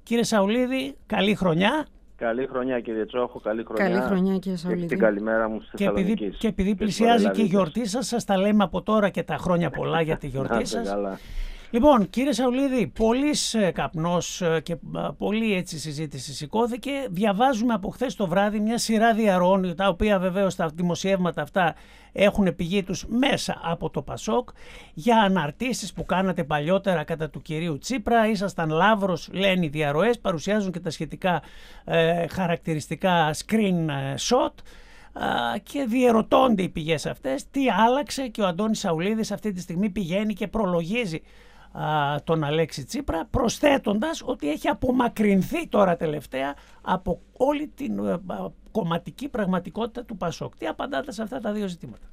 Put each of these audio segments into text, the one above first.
Κύριε Σαουλίδη, καλή χρονιά. Καλή χρονιά κύριε Τσόχο, καλή χρονιά. Καλή χρονιά κύριε Σαουλίδη. Και την καλημέρα μου στη Θεσσαλονίκη. Και επειδή πλησιάζει και η γιορτή σας τα λέμε από τώρα και τα χρόνια πολλά για τη γιορτή σας. Λοιπόν, κύριε Σαουλίδη, πολύς καπνός και πολύ έτσι συζήτηση σηκώθηκε. Διαβάζουμε από χθες το βράδυ μια σειρά διαρροών, τα οποία βεβαίως τα δημοσιεύματα αυτά έχουν πηγή τους μέσα από το Πασόκ, για αναρτήσεις που κάνατε παλιότερα κατά του κυρίου Τσίπρα. Ήσασταν Λαύρος, λένε οι διαρροές, παρουσιάζουν και τα σχετικά χαρακτηριστικά screenshot. Και διερωτώνται οι πηγές αυτές τι άλλαξε, και ο Αντώνης Σαουλίδης αυτή τη στιγμή πηγαίνει και προλογίζει τον Αλέξη Τσίπρα, προσθέτοντας ότι έχει απομακρυνθεί τώρα τελευταία από όλη την κομματική πραγματικότητα του Πασόκ. Τι απαντάτε σε αυτά τα δύο ζητήματα?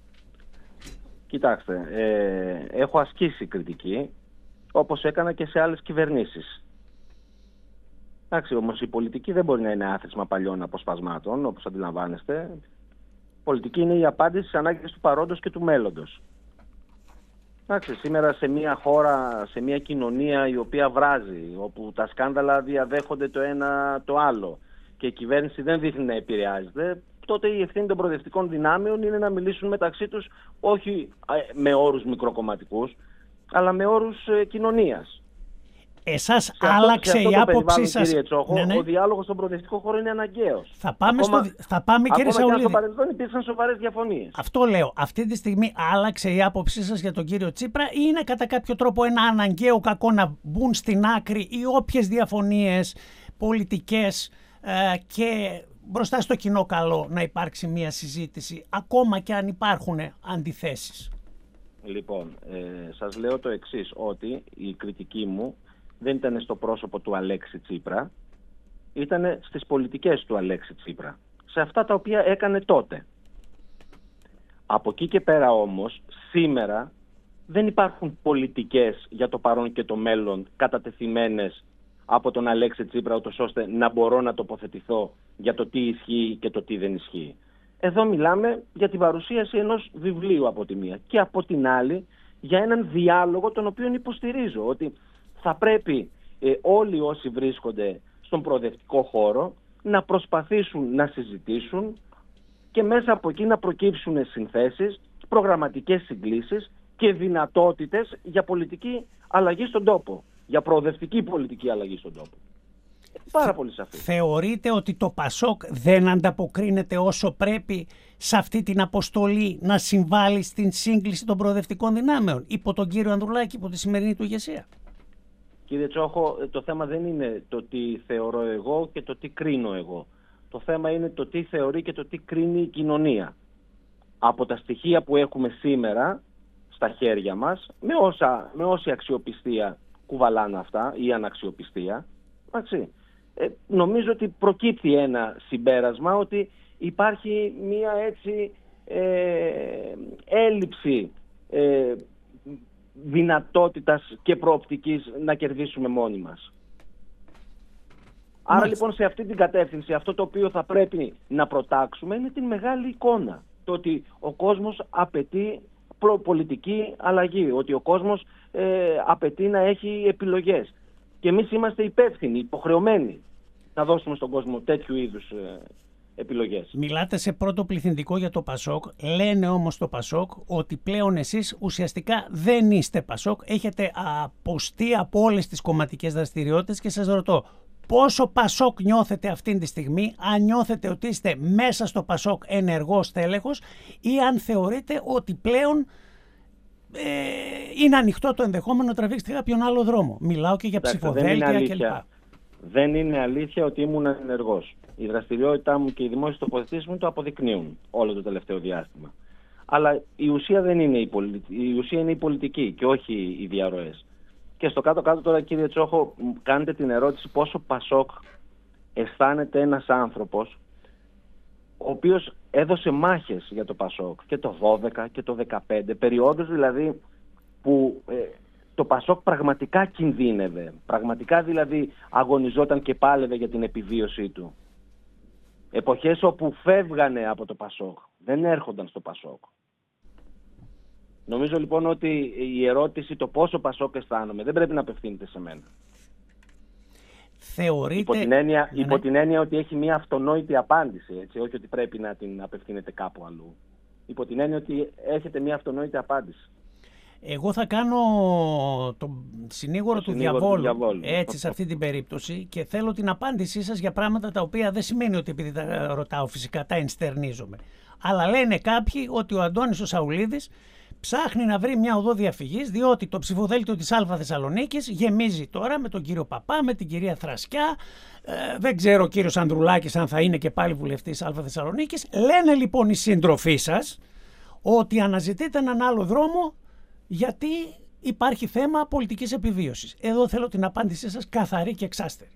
Κοιτάξτε, έχω ασκήσει κριτική, όπως έκανα και σε άλλες κυβερνήσεις. Εντάξει, όμως η πολιτική δεν μπορεί να είναι άθροισμα παλιών αποσπασμάτων, όπως αντιλαμβάνεστε. Η πολιτική είναι η απάντηση στις ανάγκες του παρόντος και του μέλλοντος. Εντάξει, σήμερα σε μια χώρα, σε μια κοινωνία η οποία βράζει, όπου τα σκάνδαλα διαδέχονται το ένα το άλλο και η κυβέρνηση δεν δείχνει να επηρεάζεται, τότε η ευθύνη των προοδευτικών δυνάμεων είναι να μιλήσουν μεταξύ τους όχι με όρους μικροκομματικούς, αλλά με όρους κοινωνίας. Εσάς άλλαξε η άποψή σας? Κύριε Τσόχο, ο διάλογος στον προοδευτικό χώρο είναι αναγκαίος. Θα πάμε κύριε Σαουλίδη. Και στο παρελθόν υπήρξαν σοβαρές διαφωνίες. Αυτό λέω. Αυτή τη στιγμή άλλαξε η άποψή σας για τον κύριο Τσίπρα, ή είναι κατά κάποιο τρόπο ένα αναγκαίο κακό να μπουν στην άκρη οι όποιες διαφωνίες πολιτικές και μπροστά στο κοινό καλό να υπάρξει μια συζήτηση, ακόμα και αν υπάρχουν αντιθέσεις? Λοιπόν, σας λέω το εξής, ότι η κριτική μου δεν ήταν στο πρόσωπο του Αλέξη Τσίπρα, ήταν στις πολιτικές του Αλέξη Τσίπρα, σε αυτά τα οποία έκανε τότε. Από εκεί και πέρα όμως, σήμερα δεν υπάρχουν πολιτικές για το παρόν και το μέλλον κατατεθειμένες από τον Αλέξη Τσίπρα, ούτως ώστε να μπορώ να τοποθετηθώ για το τι ισχύει και το τι δεν ισχύει. Εδώ μιλάμε για την παρουσίαση ενός βιβλίου από τη μία και από την άλλη για έναν διάλογο τον οποίο υποστηρίζω, ότι θα πρέπει όλοι όσοι βρίσκονται στον προοδευτικό χώρο να προσπαθήσουν να συζητήσουν και μέσα από εκεί να προκύψουν συνθέσεις, προγραμματικές συγκλήσεις και δυνατότητες για πολιτική αλλαγή στον τόπο, για προοδευτική πολιτική αλλαγή στον τόπο. Πάρα πολύ σαφή. Θεωρείτε ότι το Πασόκ δεν ανταποκρίνεται όσο πρέπει σε αυτή την αποστολή να συμβάλλει στην σύγκληση των προοδευτικών δυνάμεων υπό τον κύριο Ανδρουλάκη, υπό τη σημερινή του ηγεσία? Κύριε Τσόχο, το θέμα δεν είναι το τι θεωρώ εγώ και το τι κρίνω εγώ. Το θέμα είναι το τι θεωρεί και το τι κρίνει η κοινωνία. Από τα στοιχεία που έχουμε σήμερα στα χέρια μας, με όση αξιοπιστία κουβαλάνε αυτά ή αναξιοπιστία, εντάξει, νομίζω ότι προκύπτει ένα συμπέρασμα ότι υπάρχει μία έτσι έλλειψη δυνατότητας και προοπτικής να κερδίσουμε μόνοι μας. Άρα λοιπόν σε αυτή την κατεύθυνση αυτό το οποίο θα πρέπει να προτάξουμε είναι την μεγάλη εικόνα. Το ότι ο κόσμος απαιτεί πολιτική αλλαγή, ότι ο κόσμος απαιτεί να έχει επιλογές. Και εμείς είμαστε υπεύθυνοι, υποχρεωμένοι να δώσουμε στον κόσμο τέτοιου είδους επιλογές. Μιλάτε σε πρώτο πληθυντικό για το Πασόκ, λένε όμως το Πασόκ ότι πλέον εσείς ουσιαστικά δεν είστε Πασόκ, έχετε αποστεί από όλες τις κομματικές δραστηριότητες και σας ρωτώ, πόσο Πασόκ νιώθετε αυτή τη στιγμή, αν νιώθετε ότι είστε μέσα στο Πασόκ ενεργός τέλεχος ή αν θεωρείτε ότι πλέον είναι ανοιχτό το ενδεχόμενο να τραβήξετε κάποιον άλλο δρόμο? Μιλάω και για ψηφοδέλτια κλπ. Δεν είναι αλήθεια ότι ήμουν ενεργός. Η δραστηριότητά μου και οι δημόσιες τοποθετήσεις μου το αποδεικνύουν όλο το τελευταίο διάστημα. Αλλά η ουσία δεν είναι η ουσία είναι η πολιτική και όχι οι διαρροές. Και στο κάτω-κάτω τώρα, κύριε Τσόχο, κάνετε την ερώτηση πόσο Πασόκ αισθάνεται ένας άνθρωπος ο οποίος έδωσε μάχες για το Πασόκ και το 12 και το 15, περιόδους δηλαδή που το Πασόκ πραγματικά κινδύνευε, πραγματικά δηλαδή αγωνιζόταν και πάλευε για την επιβίωσή του. Εποχές όπου φεύγανε από το Πασόκ, δεν έρχονταν στο Πασόκ. Νομίζω λοιπόν ότι η ερώτηση το πόσο Πασόκ αισθάνομαι δεν πρέπει να απευθύνεται σε μένα. θεωρείτε... Υπό την έννοια ότι έχει μια αυτονόητη απάντηση, έτσι, όχι ότι πρέπει να την απευθύνετε κάπου αλλού. Υπό την έννοια ότι έχετε μια αυτονόητη απάντηση. Εγώ θα κάνω τον συνήγορο του διαβόλου, έτσι, σε αυτή την περίπτωση, και θέλω την απάντησή σας για πράγματα τα οποία δεν σημαίνει ότι επειδή τα ρωτάω φυσικά τα ενστερνίζομαι. Αλλά λένε κάποιοι ότι ο Αντώνης ο Σαουλίδης ψάχνει να βρει μια οδό διαφυγής, διότι το ψηφοδέλτιο της Α Θεσσαλονίκης γεμίζει τώρα με τον κύριο Παπά, με την κυρία Θρασκιά, δεν ξέρω ο κύριος Ανδρουλάκης αν θα είναι και πάλι βουλευτής Α Θεσσαλονίκης. Λένε λοιπόν οι σύντροφοί σας ότι αναζητείτε έναν άλλο δρόμο γιατί υπάρχει θέμα πολιτικής επιβίωσης. Εδώ θέλω την απάντησή σας καθαρή και εξάστερη.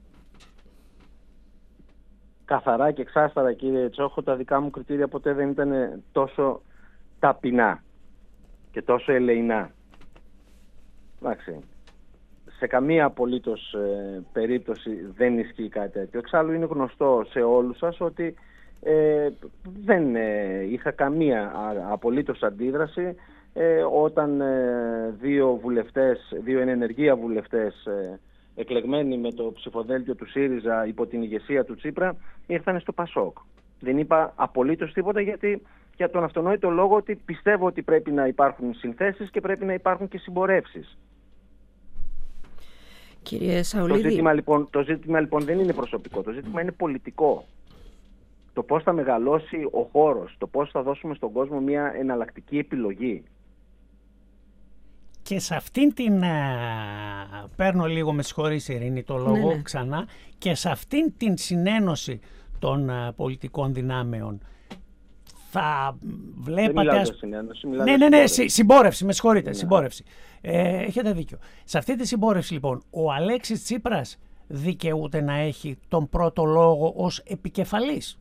Καθαρά και εξάστερα, κύριε Τσόχο, τα δικά μου κριτήρια ποτέ δεν ήταν τόσο ταπεινά και τόσο ελεεινά. Εντάξει. Σε καμία απολύτως περίπτωση δεν ισχύει κάτι τέτοιο. Εξάλλου είναι γνωστό σε όλους σας ότι δεν είχα καμία απολύτως αντίδραση όταν δύο ενεργεία βουλευτές εκλεγμένοι με το ψηφοδέλτιο του ΣΥΡΙΖΑ υπό την ηγεσία του Τσίπρα ήρθαν στο ΠΑΣΟΚ. Δεν είπα απολύτως τίποτα γιατί για τον αυτονόητο λόγο ότι πιστεύω ότι πρέπει να υπάρχουν συνθέσεις και πρέπει να υπάρχουν και συμπορεύσεις. Κύριε Σαουλίδη... Το ζήτημα λοιπόν δεν είναι προσωπικό, το ζήτημα είναι πολιτικό. Το πώς θα μεγαλώσει ο χώρος, το πώς θα δώσουμε στον κόσμο μια εναλλακτική επιλογή. Και σε αυτήν την, παίρνω λίγο με συγχωρείς Ειρήνη το λόγο ξανά, και σε αυτήν την συνένωση των πολιτικών δυνάμεων θα βλέπατε... Συμπόρευση, με συγχωρείτε, συμπόρευση. Έχετε δίκιο. Σε αυτή τη συμπόρευση λοιπόν ο Αλέξης Τσίπρας δικαιούται να έχει τον πρώτο λόγο ως επικεφαλής.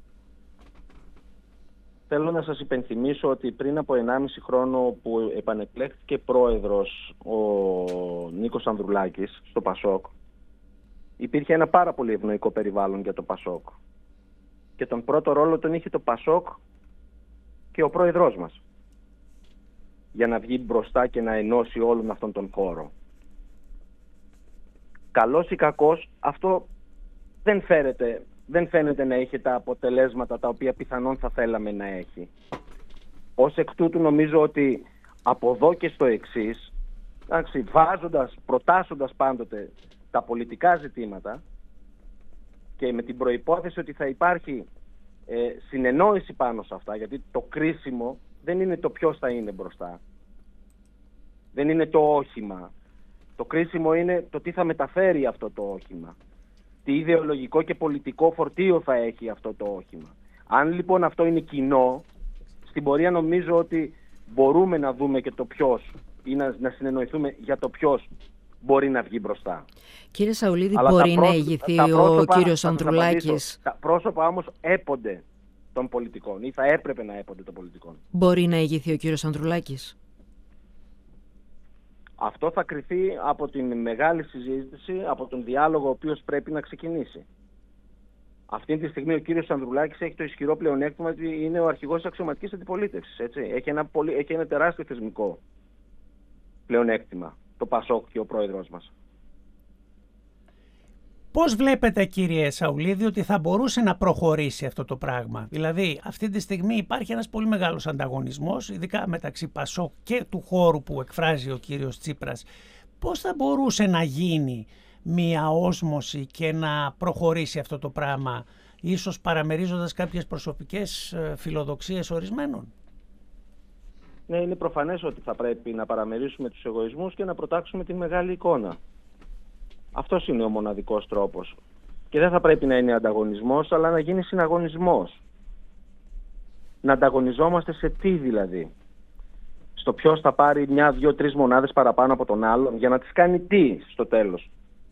Θέλω να σας υπενθυμίσω ότι πριν από 1,5 χρόνο που επανεκλέχθηκε πρόεδρος ο Νίκος Ανδρουλάκης στο ΠΑΣΟΚ, υπήρχε ένα πάρα πολύ ευνοϊκό περιβάλλον για το ΠΑΣΟΚ. Και τον πρώτο ρόλο τον είχε το ΠΑΣΟΚ και ο πρόεδρός μας, για να βγει μπροστά και να ενώσει όλον αυτόν τον χώρο. Καλός ή κακός, αυτό δεν φαίνεται να έχει τα αποτελέσματα τα οποία πιθανόν θα θέλαμε να έχει. Ως εκ τούτου νομίζω ότι από εδώ και στο εξής, προτάσσοντας πάντοτε τα πολιτικά ζητήματα και με την προϋπόθεση ότι θα υπάρχει συνεννόηση πάνω σε αυτά, γιατί το κρίσιμο δεν είναι το ποιος θα είναι μπροστά, δεν είναι το όχημα. Το κρίσιμο είναι το τι θα μεταφέρει αυτό το όχημα. Τι ιδεολογικό και πολιτικό φορτίο θα έχει αυτό το όχημα. Αν λοιπόν αυτό είναι κοινό, στην πορεία νομίζω ότι μπορούμε να δούμε και το ποιος ή να συνεννοηθούμε για το ποιος μπορεί να βγει μπροστά. Κύριε Σαουλίδη, μπορεί να ηγηθεί ο κύριος Ανδρουλάκης? Τα πρόσωπα όμως έπονται των πολιτικών ή θα έπρεπε να έπονται των πολιτικών. Μπορεί να ηγηθεί ο κύριος Ανδρουλάκης? Αυτό θα κριθεί από την μεγάλη συζήτηση, από τον διάλογο ο οποίος πρέπει να ξεκινήσει. Αυτή τη στιγμή ο κύριος Ανδρουλάκης έχει το ισχυρό πλεονέκτημα ότι είναι ο αρχηγός της αξιωματικής αντιπολίτευσης. Έχει ένα τεράστιο θεσμικό πλεονέκτημα, το ΠΑΣΟΚ και ο πρόεδρος μας. Πώς βλέπετε, κύριε Σαουλίδη, ότι θα μπορούσε να προχωρήσει αυτό το πράγμα? Δηλαδή αυτή τη στιγμή υπάρχει ένας πολύ μεγάλος ανταγωνισμός, ειδικά μεταξύ ΠΑΣΟΚ και του χώρου που εκφράζει ο κύριος Τσίπρας. Πώς θα μπορούσε να γίνει μια όσμωση και να προχωρήσει αυτό το πράγμα, ίσως παραμερίζοντας κάποιες προσωπικές φιλοδοξίες ορισμένων? Ναι, είναι προφανές ότι θα πρέπει να παραμερίσουμε τους εγωισμούς και να προτάξουμε τη μεγάλη εικόνα. Αυτός είναι ο μοναδικός τρόπος. Και δεν θα πρέπει να είναι ανταγωνισμός, αλλά να γίνει συναγωνισμός. Να ανταγωνιζόμαστε σε τι δηλαδή? Στο ποιος θα πάρει 1, 2, 3 μονάδες παραπάνω από τον άλλον, για να τις κάνει τι στο τέλος?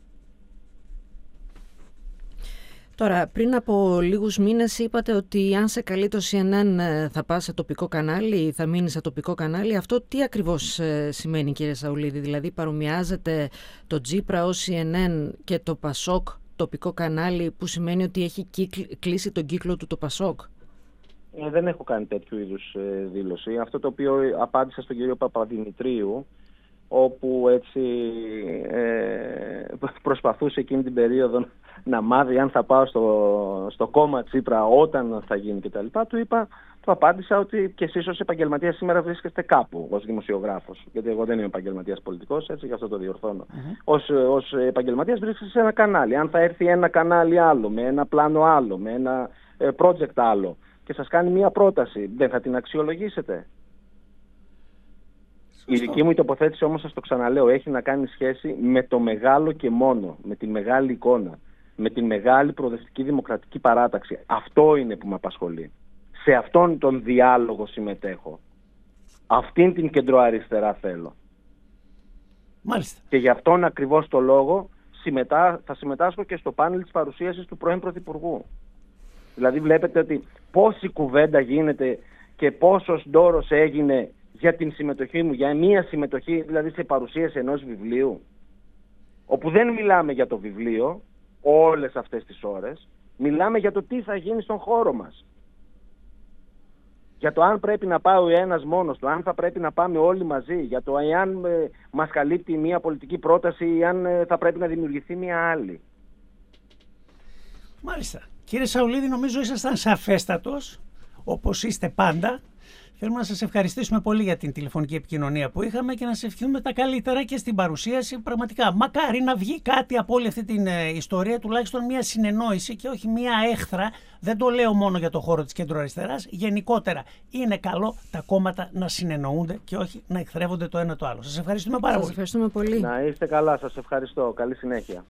Τώρα, πριν από λίγους μήνες είπατε ότι αν σε καλεί το CNN θα πας σε τοπικό κανάλι, θα μείνεις σε τοπικό κανάλι. Αυτό τι ακριβώς σημαίνει, κύριε Σαουλίδη? Δηλαδή παρομοιάζεται το Τσίπρα ως CNN και το ΠΑΣΟΚ τοπικό κανάλι, που σημαίνει ότι έχει κλείσει τον κύκλο του το ΠΑΣΟΚ? Δεν έχω κάνει τέτοιου είδους δήλωση. Αυτό το οποίο απάντησα στον κύριο Παπαδημητρίου, όπου έτσι προσπαθούσε εκείνη την περίοδο να μάθει αν θα πάω στο κόμμα Τσίπρα όταν θα γίνει κτλ. Του απάντησα ότι και εσείς ως επαγγελματίας σήμερα βρίσκεστε κάπου ως δημοσιογράφος. Γιατί εγώ δεν είμαι επαγγελματίας πολιτικός, έτσι, γι' αυτό το διορθώνω. Ως επαγγελματίας βρίσκεστε σε ένα κανάλι. Αν θα έρθει ένα κανάλι άλλο, με ένα πλάνο άλλο, με ένα project άλλο και σας κάνει μία πρόταση, δεν θα την αξιολογήσετε? Η δική μου η τοποθέτηση όμως, σας το ξαναλέω, έχει να κάνει σχέση με το μεγάλο και μόνο, με τη μεγάλη εικόνα, με τη μεγάλη προοδευτική δημοκρατική παράταξη. Αυτό είναι που με απασχολεί. Σε αυτόν τον διάλογο συμμετέχω. Αυτήν την κεντροαριστερά θέλω. Μάλιστα. Και γι' αυτόν ακριβώς το λόγο θα συμμετάσχω και στο πάνελ της παρουσίασης του πρώην Πρωθυπουργού. Δηλαδή βλέπετε ότι πόση κουβέντα γίνεται και πόσος ντόρος έγινε για την συμμετοχή μου, για μία συμμετοχή δηλαδή σε παρουσίαση ενός βιβλίου, όπου δεν μιλάμε για το βιβλίο όλες αυτές τις ώρες, μιλάμε για το τι θα γίνει στον χώρο μας. Για το αν πρέπει να πάει ο ένας μόνος του, αν θα πρέπει να πάμε όλοι μαζί, για το αν μας καλύπτει μία πολιτική πρόταση ή αν θα πρέπει να δημιουργηθεί μία άλλη. Μάλιστα. Κύριε Σαουλίδη, νομίζω ήσασταν σαφέστατος, όπως είστε πάντα. Θέλουμε να σας ευχαριστήσουμε πολύ για την τηλεφωνική επικοινωνία που είχαμε και να σας ευχηθούμε τα καλύτερα και στην παρουσίαση. Πραγματικά, μακάρι να βγει κάτι από όλη αυτή την ιστορία, τουλάχιστον μια συνεννόηση και όχι μια έχθρα. Δεν το λέω μόνο για το χώρο της κέντρο-αριστεράς. Γενικότερα, είναι καλό τα κόμματα να συνεννοούνται και όχι να εχθρεύονται το ένα το άλλο. Σας ευχαριστούμε πάρα πολύ. Σας ευχαριστούμε πολύ. Να είστε καλά, σας ευχαριστώ. Καλή συνέχεια.